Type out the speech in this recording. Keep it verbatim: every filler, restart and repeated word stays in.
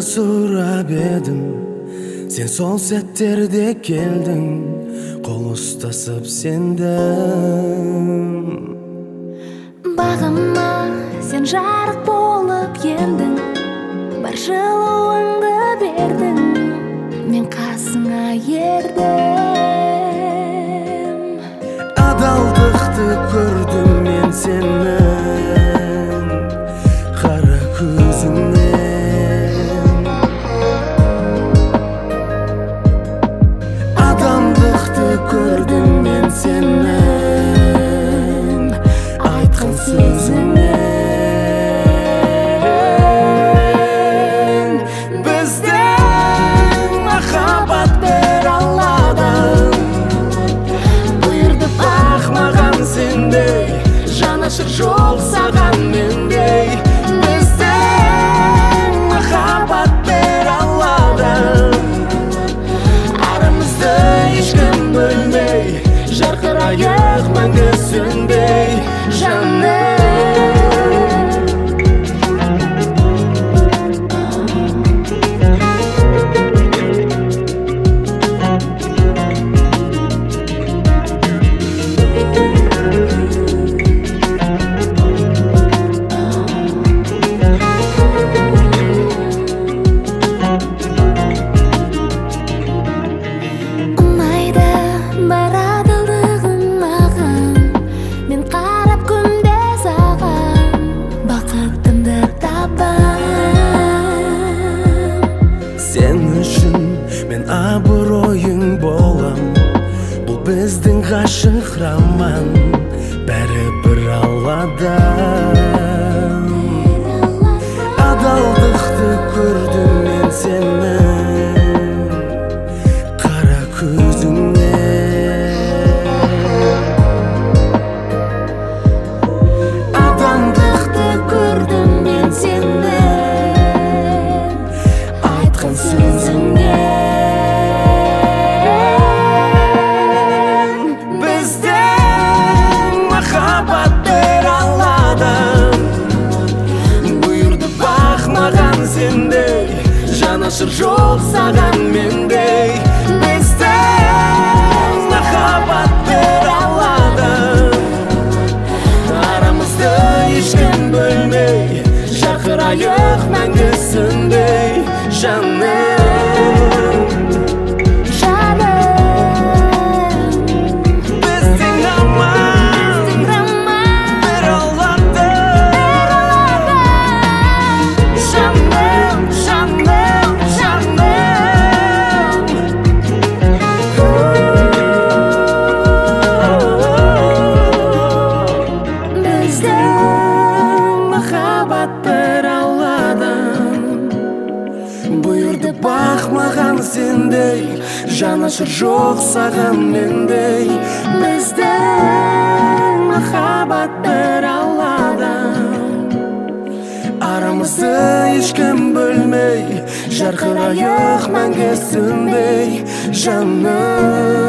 сурап едім, сен сол сәттерде келдің, қол ұстасып сендім. Бағыма сен жарық болып елдің, бар жылуыңды бердің, мен қасыңа ердім. Адалдықты көрдім мен сенің қара көзіңнен. Адамдықты көрдім мен сенің айтқан сөзіңнен. Біздің махаббат бір Алладан бұйырды, бақ маған сендей, жанашыр жол саған мендей. Біздің махаббат бір Алладан, арамызды ешкім бөлмей, жарқырайық мәңгі сөнбей, жаным. Сен үшін мен абыройың болам, бұл біздің ғашық роман, бәрі бір Алладан. Адалдықты көрдім мен сенің қара көзіңнен. Адамдықты көрдім мен сенің айтқан сөзіңнен. Біздің махаббат бір Алладан бұйырды, бақ маған сендей, жанашыр жол саған мендей. Біздің махаббат бір Алладан, арамызды ешкім бөлмей, жарқырайық мәңгі сөнбей, жаным. Бұйырды, бақ маған сендей, жанашыр жоқ саған мендей. Біздің махаббат бір Алладан, арамызды ешкім бөлмей, жарқырайық мәңгі сөнбей, жаным.